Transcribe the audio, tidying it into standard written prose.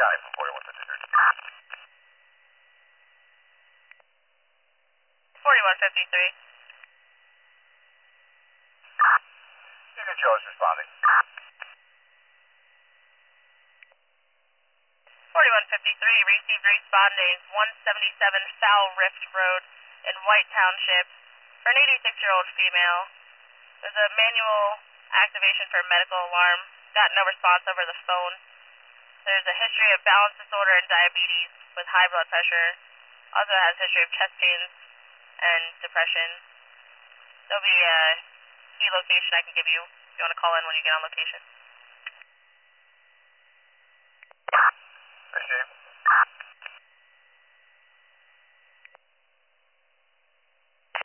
Copy from 4153. 4153. Unit Joe is responding. 4153, received responding 177 Foul Rift Road in White Township for an 86-year-old female. There's a manual activation for a medical alarm. Got no response over the phone. There's a history of balance disorder and diabetes with high blood pressure. Also has a history of chest pains and depression. There'll be a key location I can give you if you want to call in when you get on location.